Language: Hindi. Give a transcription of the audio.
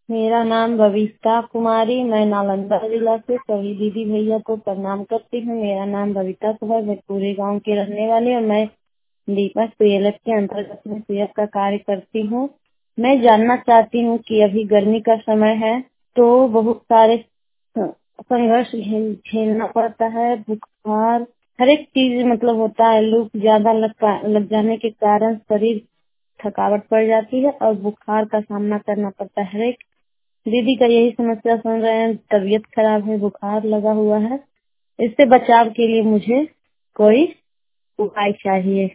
मेरा नाम बबीता कुमारी, मैं नालंदा जिला से सभी दीदी भैया को प्रणाम करती हूँ। मेरा नाम बबीता कुमार, मैं पूरे गांव की रहने वाली हूँ। मैं दीपक पीएलएफ के अंतर्गत में पीएफ का कार्य करती हूँ। मैं जानना चाहती हूँ कि अभी गर्मी का समय है तो बहुत सारे संघर्ष झेलना पड़ता है। बुखार हर एक चीज मतलब होता है, लू ज्यादा लग जाने के कारण शरीर थकावट पड़ जाती है और बुखार का सामना करना पड़ता है। हर एक दीदी का यही समस्या सुन रहे हैं, तबीयत खराब है, बुखार लगा हुआ है। इससे बचाव के लिए मुझे कोई उपाय चाहिए।